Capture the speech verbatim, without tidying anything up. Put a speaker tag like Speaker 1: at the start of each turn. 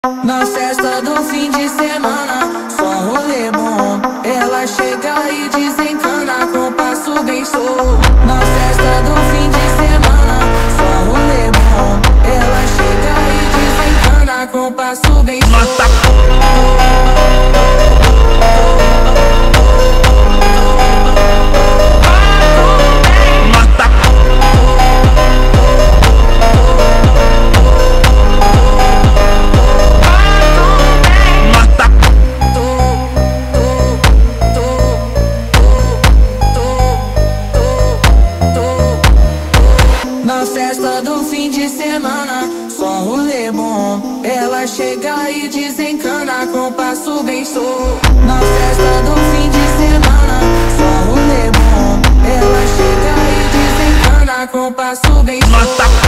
Speaker 1: Na festa do fim de semana, só um rolê bom. Ela chega e desencana com passo bem show. Na festa do fim de semana, só um rolê bom. Ela chega e desencana com passo bem show. Na festa do fim de semana, só um rolê bom. Ela chega e desencana com passo bem show. Na festa do fim de semana, só um rolê bom. Ela chega e desencana com passo bem show.